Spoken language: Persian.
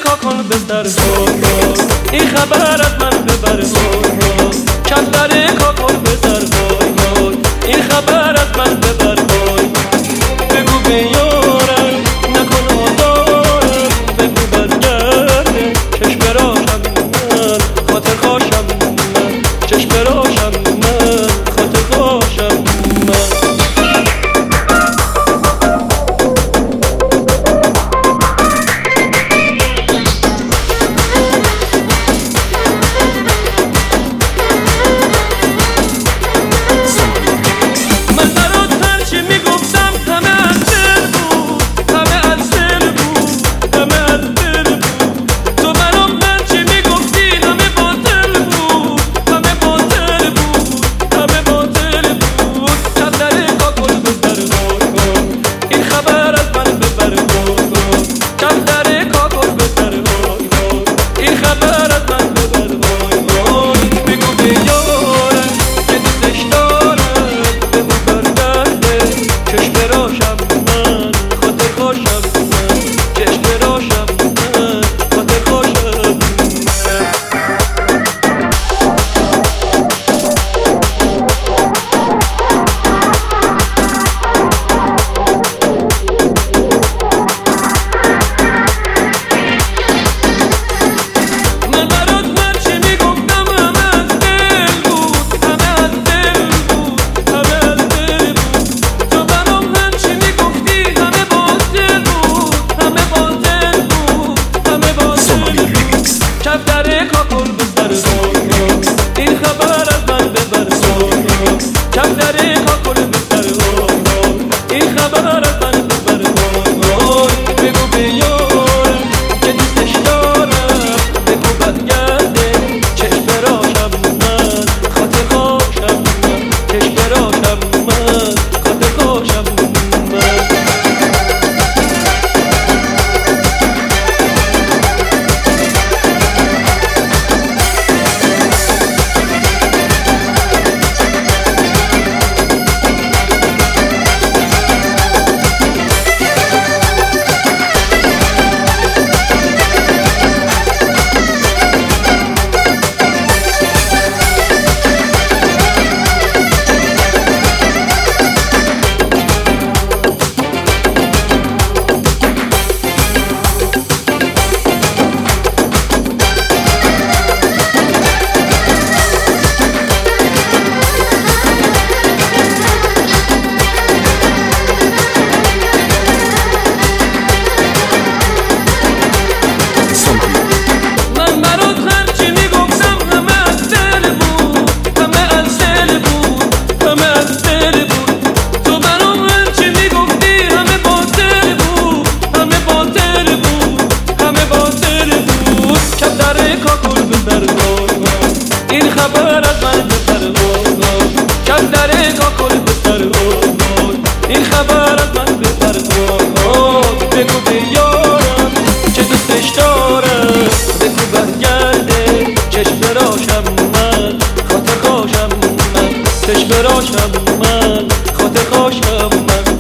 کاکل بستر وای این خبر از من ببر وای کفتر کاکل بستر وای این خبر از من ببر وای بگو بیارم نکن آزارم بگو برگرده چشم براشم من خاطر خوشم من چشم براشم من خاطر خوشم من این خبر از من ببر وای کفتر کاکل بستر وای این خبر از من ببر وای بگو بیارم چه دوستش دارم بگو برگرده چشم براشم من خاطر خوشم من چشم براشم من خاطر خوشم من